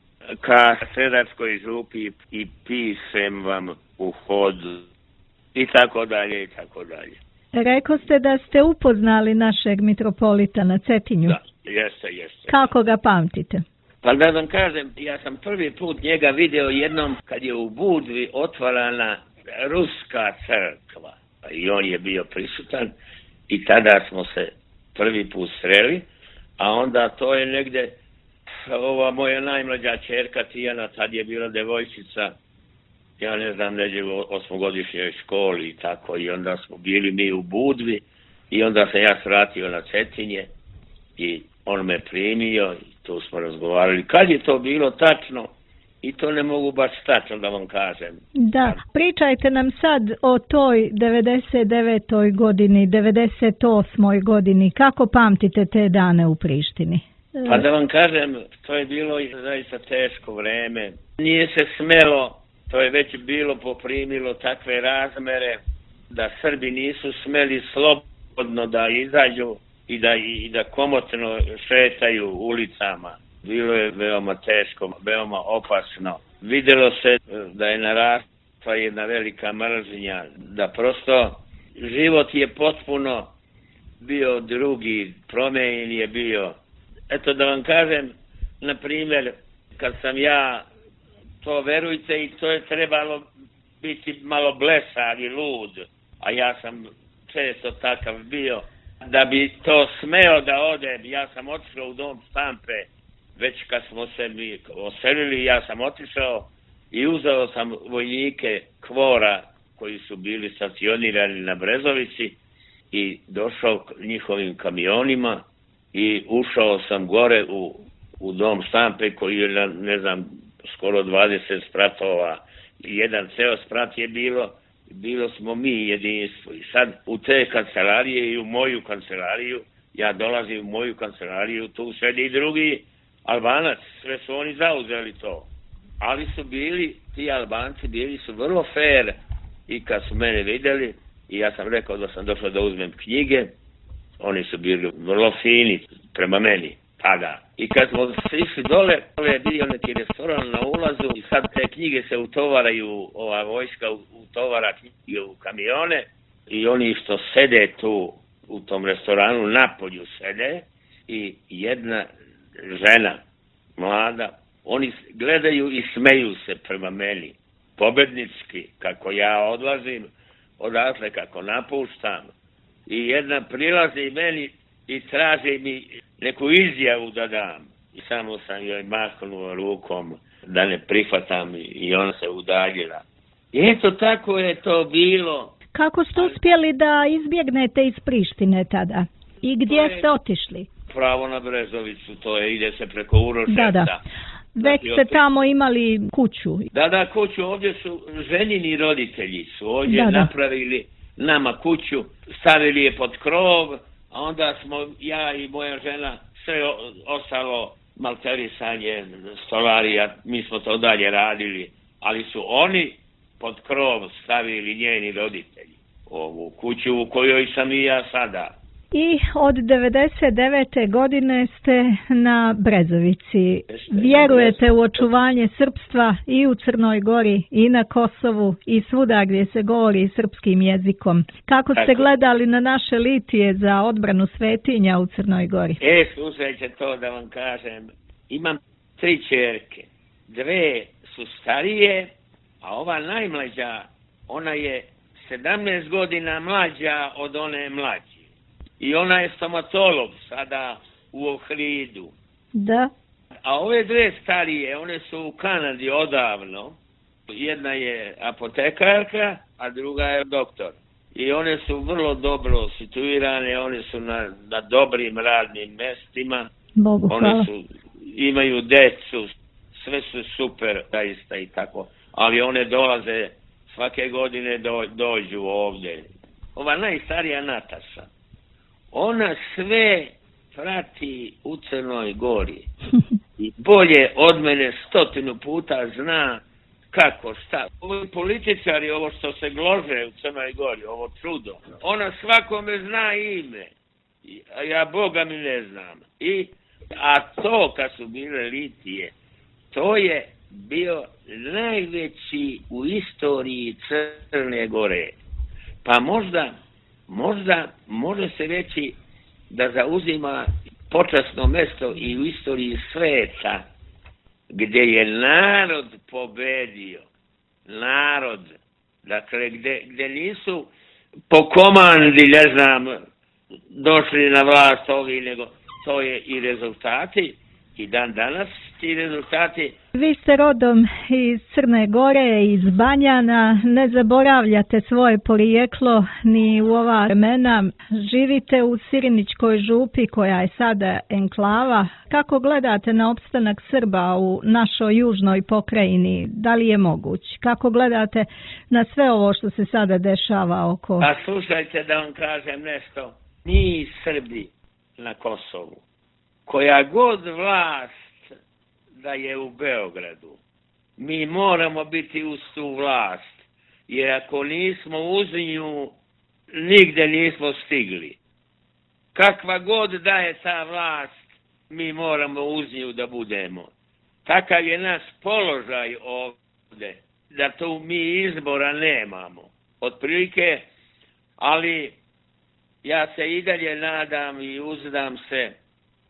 ka Sredarskoj župi i pišem vam u hodu. I tako dalje. Rekao ste da ste upoznali našeg mitropolita na Cetinju. Da, jeste. Kako ga pamtite? Pa da vam kažem, ja sam prvi put njega video jednom kad je u Budvi otvarana ruska crkva. I on je bio prisutan i tada smo se prvi put sreli, a onda to je negdje ova moja najmlađa ćerka Tijana, tad je bila devojčica, ja ne znam, neđe u 8-godišnjoj školi i tako, i onda smo bili mi u Budvi i onda sam ja svratio na Cetinje i on me primio i tu smo razgovarali. Kad je to bilo tačno, i to ne mogu baš tačno da vam kažem. Da, pričajte nam sad o toj 99. godini, 98. godini, kako pamtite te dane u Prištini? Pa da vam kažem, to je bilo zaista teško vreme. Nije se smelo, to je već bilo poprimilo takve razmere da Srbi nisu smeli slobodno da izađu i da komotno šetaju ulicama. Bilo je veoma teško, veoma opasno. Vidjelo se da je narasla jedna velika mržnja, da prosto život je potpuno bio drugi, promijenjen je bio. Eto da vam kažem, na primjer, kad sam ja To verujte, i to je trebalo biti malo blesav i lud, a ja sam često takav bio. Da bi to smeo da odem, ja sam otišao u dom Stampe, već kad smo se mi oselili, ja sam otišao i uzeo sam vojnike KFOR-a koji su bili stacionirani na Brezovici i došao njihovim kamionima i ušao sam gore u dom Stampe koji je na, ne znam, skoro 20 spratova. Jedan ceo sprat je bilo smo mi jedinstvo. I sad u te kancelarije i u moju kancelariju, ja dolazim u moju kancelariju, tu sedi i drugi Albanac, sve su oni zauzeli to. Ali su bili, ti Albanci bili su vrlo fair i kad su mene vidjeli, i ja sam rekao da sam došao da uzmem knjige, oni su bili vrlo fini prema meni tada. I kad smo išli dole je bio neki restoran na ulazu i sad te knjige se utovaraju, ova vojska utovara knjige u kamione i oni što sede tu u tom restoranu napolju sede i jedna žena mlada, oni gledaju i smeju se prema meni pobednički kako ja odlazim odatle, kako napuštam, i jedna prilazi meni i traži mi neku izjavu da dam. I samo sam joj mahnuo rukom da ne prihvatam i ona se udaljila. I eto, tako je to bilo. Kako ste uspjeli da izbjegnete iz Prištine tada? I gdje ste otišli? Pravo na Brezovicu, to je, ide se preko Uroševca. Da. Već ste tamo imali kuću. Da, kuću. Ovdje su ženini roditelji su ovdje napravili nama kuću, stavili je pod krov, a onda smo ja i moja žena sve ostalo malterisanje, stolarija, mi smo to dalje radili, ali su oni pod krov stavili njeni roditelji ovu kuću u kojoj sam i ja sada. I od 99. godine ste na Brezovici. Vjerujete u očuvanje srpstva i u Crnoj Gori i na Kosovu i svuda gdje se govori srpskim jezikom. Kako ste gledali na naše litije za odbranu svetinja u Crnoj Gori? Slušajte, to da vam kažem. Imam 3 ćerke. 2 su starije, a ova najmlađa, ona je 17 godina mlađa od one mlađe. I ona je stomatolog sada u Ohridu. Da. A ove 2 starije, one su u Kanadi odavno. Jedna je apotekarka, a druga je doktor. I one su vrlo dobro situirane, one su na dobrim radnim mestima. Bogu hvala. One imaju decu, sve su super, zaista i tako. Ali one dolaze, svake godine dođu ovdje. Ova najstarija Nataša, ona sve prati u Crnoj Gori i bolje od mene 100 puta zna kako, šta. Ovi političari, ovo što se glože u Crnoj Gori, ovo čudo, ona svakome zna ime, a ja Boga mi ne znam. A to kad su bile litije, to je bio najveći u istoriji Crne Gore. Pa možda može se reći da zauzima počasno mjesto i u istoriji sveta gdje je narod pobedio. Narod. Dakle, gdje nisu po komandi, ne znam, došli na vlast ovi, nego to je i rezultati. I dan danas ti rezultati. Vi ste rodom iz Crne Gore, iz Banjana, ne zaboravljate svoje porijeklo ni u ova vremena. Živite u Sirinićkoj župi koja je sada enklava. Kako gledate na opstanak Srba u našoj južnoj pokrajini? Da li je moguć? Kako gledate na sve ovo što se sada dešava oko? Pa slušajte da vam kažem nešto. Mi Srbi na Kosovu, koja god vlast da je u Beogradu, mi moramo biti uz tu vlast, jer ako nismo uz nju, nigde nismo stigli. Kakva god da je ta vlast, mi moramo uz nju da budemo. Takav je naš položaj ovdje, da tu mi izbora nemamo. Otprilike, ali ja se i dalje nadam i uzdam se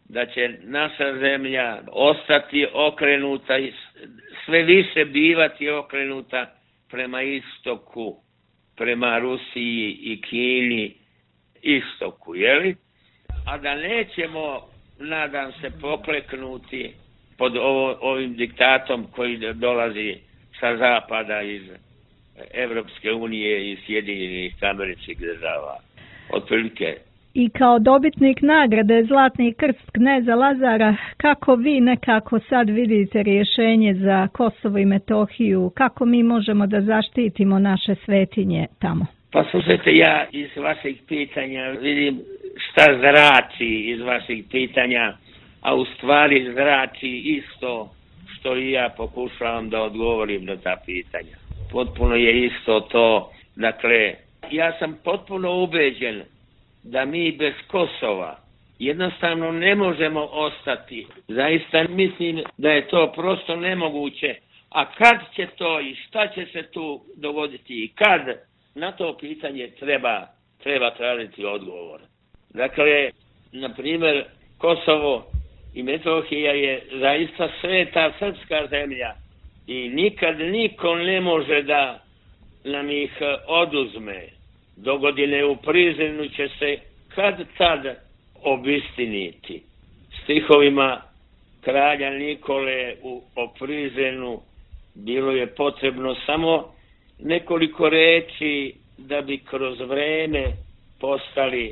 da će naša zemlja ostati okrenuta i sve više bivati okrenuta prema istoku, prema Rusiji i Kini, istoku, jeli? A da nećemo, nadam se, pokleknuti pod ovim diktatom koji dolazi sa zapada iz Evropske unije i Sjedinjenih Američkih Država. Otprilike. I kao dobitnik nagrade Zlatni krst kneza Lazara, kako vi nekako sad vidite rješenje za Kosovo i Metohiju? Kako mi možemo da zaštitimo naše svetinje tamo? Pa slušajte, ja iz vaših pitanja vidim šta zrači iz vaših pitanja, a u stvari zrači isto što i ja pokušavam da odgovorim na ta pitanja. Potpuno je isto to. Dakle, ja sam potpuno ubeđen da mi bez Kosova jednostavno ne možemo ostati. Zaista mislim da je to prosto nemoguće. A kad će to i šta će se tu dogoditi i kad, na to pitanje treba tražiti odgovor. Dakle, na primjer, Kosovo i Metohija je zaista sveta srpska zemlja i nikad niko ne može da nam ih oduzme. Dogodine u Prizrenu će se kad tad obistiniti. Stihovima kralja Nikole o Prizrenu bilo je potrebno samo nekoliko reči da bi kroz vreme postali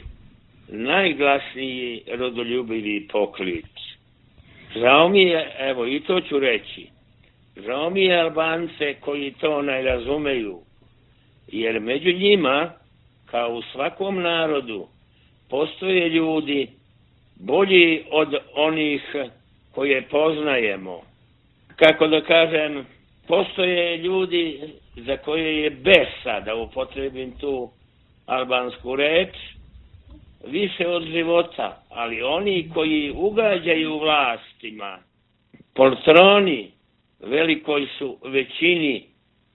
najglasniji rodoljubivi poklič. Žao mi je, evo i to ću reći, žao mi je Albance koji to ne razumeju, jer među njima, kao u svakom narodu, postoje ljudi bolji od onih koje poznajemo. Kako da kažem, postoje ljudi za koje je besa, da upotrebim tu albansku reč, više od života, ali oni koji ugađaju vlastima, poltroni, velikoj su većini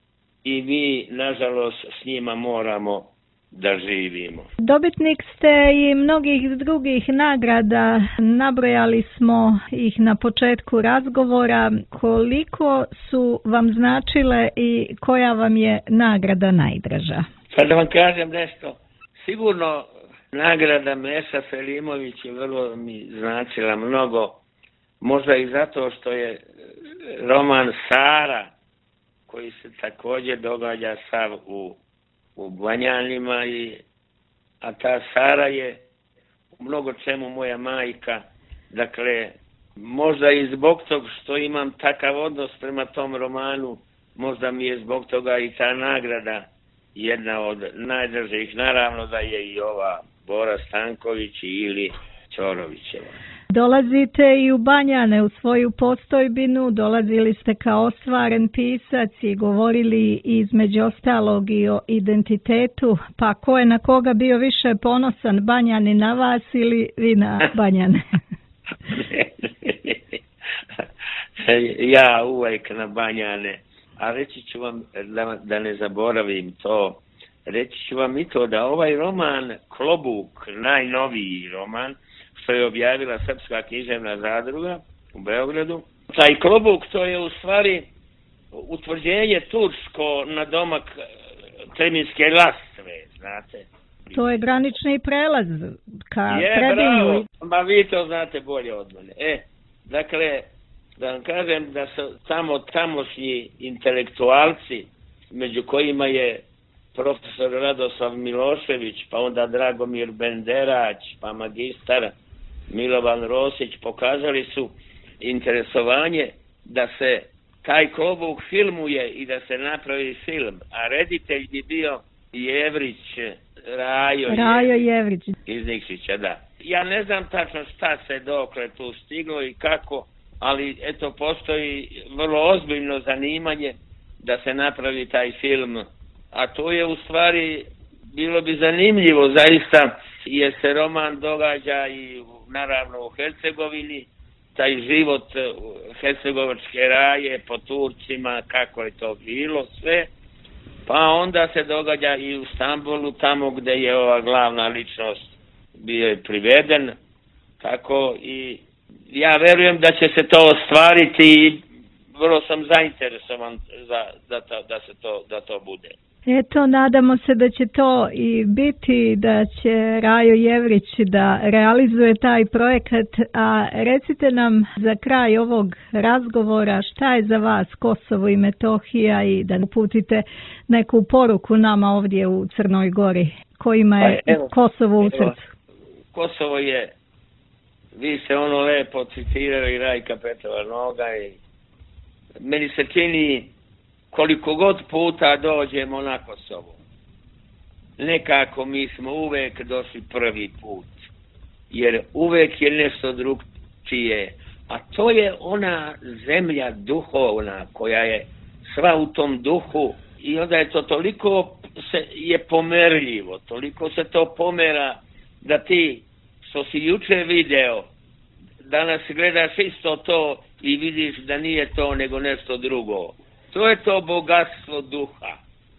i mi, nažalost, s njima moramo da živimo. Dobitnik ste i mnogih drugih nagrada, nabrojali smo ih na početku razgovora. Koliko su vam značile i koja vam je nagrada najdraža? Sad da vam kažem nešto, sigurno nagrada Meša Selimović je vrlo mi značila mnogo, možda i zato što je roman Sara, koji se također događa sav u Banjanima, a ta Sara je u mnogo čemu moja majka. Dakle, možda i zbog toga što imam takav odnos prema tom romanu, možda mi je zbog toga i ta nagrada jedna od najdražih. Naravno da je i ova Bora Stanković ili Ćorovićeva. Dolazite i u Banjane u svoju postojbinu, dolazili ste kao ostvaren pisac i govorili između ostalog i o identitetu, pa ko je na koga bio više ponosan, Banjani na vas ili vi na Banjane? Ja uvijek na Banjane, a reći ću vam, da ne zaboravim to, reći ću vam i to da ovaj roman Klobuk, najnoviji roman, što je objavila Srpska književna zadruga u Beogradu. Taj Klobuk, to je u stvari utvrđenje tursko na domak Treminske Lastve, znate. To je granični prelaz ka Trebinju. Bravo, ma vi to znate bolje od mene. Dakle, da vam kažem da su tamošnji intelektualci, među kojima je profesor Radoslav Milošević, pa onda Dragomir Benderać, pa magistar Milovan Rosić, pokazali su interesovanje da se taj Klobuk filmuje i da se napravi film, a reditelj bi bio Jevrić, Rajo Jevrić iz Nikšića, da. Ja ne znam tačno šta se dokle tu stiglo i kako, ali eto postoji vrlo ozbiljno zanimanje da se napravi taj film, a to je u stvari bilo bi zanimljivo zaista, jer se roman događa i naravno u Hercegovini, taj život hercegovačke raje po Turcima, kako je to bilo sve, pa onda se događa i u Stambolu, tamo gdje je ova glavna ličnost bio je priveden, tako i ja verujem da će se to ostvariti i vrlo sam zainteresovan da to bude. Eto, nadamo se da će to i biti, da će Rajo Jevrić da realizuje taj projekat, a recite nam za kraj ovog razgovora šta je za vas Kosovo i Metohija i da uputite neku poruku nama ovdje u Crnoj Gori, kojima je Kosovo u srcu. Kosovo je, vi se ono lepo citirali Rajka Petrova Noga i meni se čini koliko god puta dođemo na Kosovo, nekako mi smo uvek došli prvi put, jer uvek je nešto drugčije, a to je ona zemlja duhovna koja je sva u tom duhu i onda je to toliko je pomerljivo, toliko se to pomera da ti što si juče video, danas gledaš isto to i vidiš da nije to nego nešto drugo. To je to bogatstvo duha.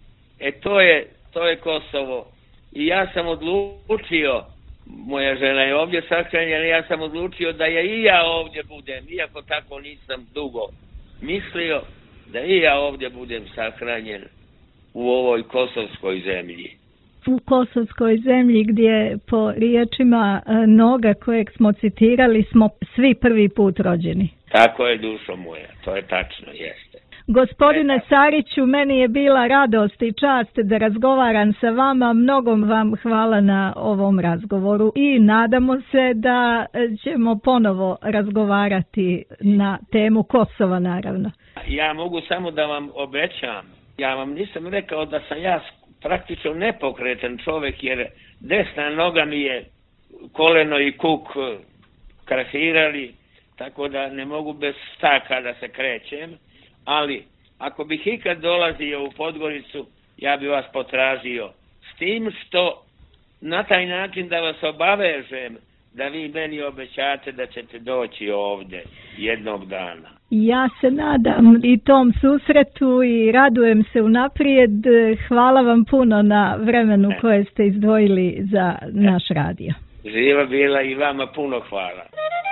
To je Kosovo. I ja sam odlučio, moja žena je ovdje sahranjena, ja sam odlučio da i ja ovdje budem, iako tako nisam dugo mislio, da i ja ovdje budem sahranjen u ovoj kosovskoj zemlji. U kosovskoj zemlji gdje po riječima Noga kojeg smo citirali smo svi prvi put rođeni. Tako je, dušo moja, to je tačno, jeste. Gospodine Sariću, meni je bila radost i čast da razgovaram sa vama. Mnogo vam hvala na ovom razgovoru i nadamo se da ćemo ponovo razgovarati na temu Kosova, naravno. Ja mogu samo da vam obećam. Ja vam nisam rekao da sam ja praktično nepokretan čovjek, jer desna noga mi je koleno i kuk krahirali, tako da ne mogu bez staka da se krećem. Ali, ako bih ikad dolazio u Podgoricu, ja bi vas potražio. S tim što, na taj način da vas obavežem, da vi meni obećate da ćete doći ovdje jednog dana. Ja se nadam i tom susretu i radujem se unaprijed. Hvala vam puno na vremenu koje ste izdvojili za naš radio. Živa bila i vama puno hvala.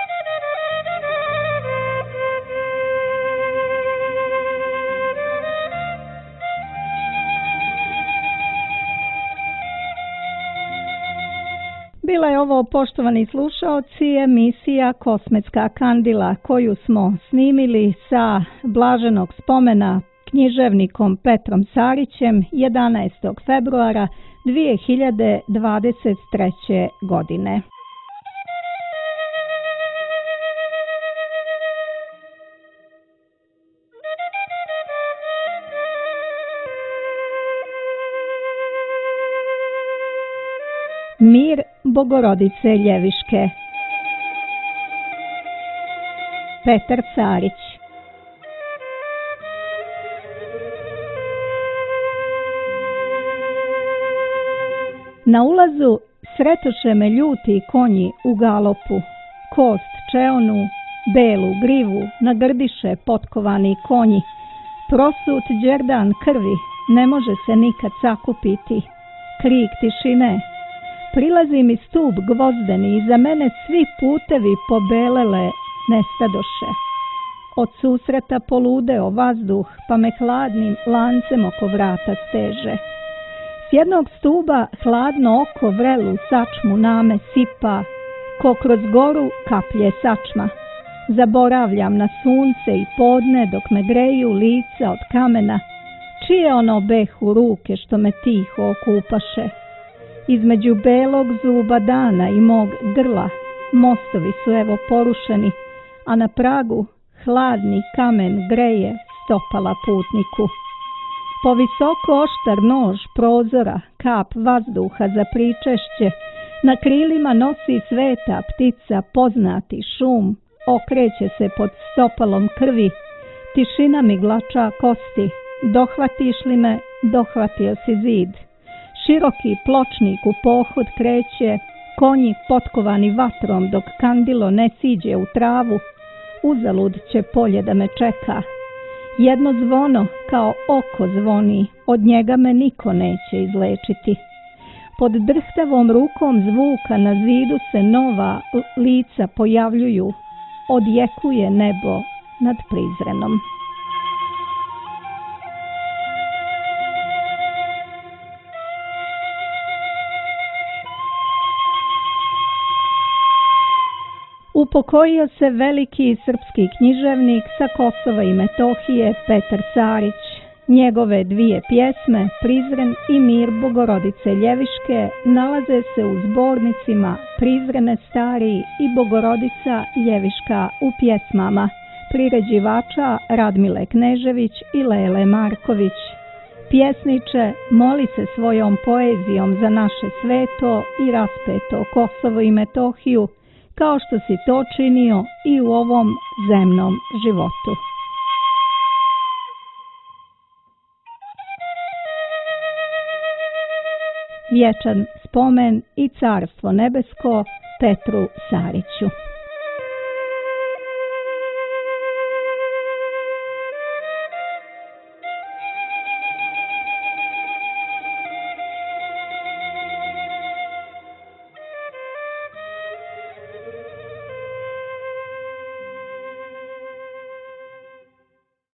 Bila je ovo, poštovani slušaoci, emisija Kosmetska kandila koju smo snimili sa blaženog spomena književnikom Petrom Sarićem 11. februara 2023. godine. Mir Bogorodice Ljeviške. Petar Sarić. Na ulazu sretoše me ljuti konji u galopu, kost čeonu, belu grivu nagrdiše potkovani konji, prosut đerdan krvi ne može se nikad sakupiti, krik tišine. Prilazi mi stup gvozdeni i za mene svi putevi pobelele nestadoše. Od susreta poludeo vazduh pa me hladnim lancem oko vrata steže. S jednog stuba hladno oko vrelu sačmu name sipa, ko kroz goru kaplje sačma. Zaboravljam na sunce i podne dok me greju lica od kamena, čije ono behu ruke što me tiho okupaše. Između belog zuba dana i mog grla mostovi su evo porušeni, a na pragu hladni kamen greje stopala putniku. Po visoko oštar nož prozora, kap vazduha za pričešće, na krilima nosi sveta ptica poznati šum, okreće se pod stopalom krvi, tišina mi glača kosti, dohvatiš li me, dohvatio si zid. Široki pločnik u pohod kreće, konji potkovani vatrom dok kandilo ne siđe u travu, uzalud će polje da me čeka. Jedno zvono kao oko zvoni, od njega me niko neće izlečiti. Pod drhtavom rukom zvuka na zidu se nova lica pojavljuju, odjekuje nebo nad Prizrenom. Upokojio se veliki srpski književnik sa Kosova i Metohije Petar Sarić. Njegove dvije pjesme, Prizren i Mir Bogorodice Ljeviške, nalaze se u zbornicima Prizrene stari i Bogorodica Ljeviška u pjesmama priređivača Radmile Knežević i Lele Marković. Pjesniče, moli se svojom poezijom za naše sveto i raspeto Kosovo i Metohiju, kao što si to činio i u ovom zemnom životu. Vječan spomen i carstvo nebesko Petru Sariću.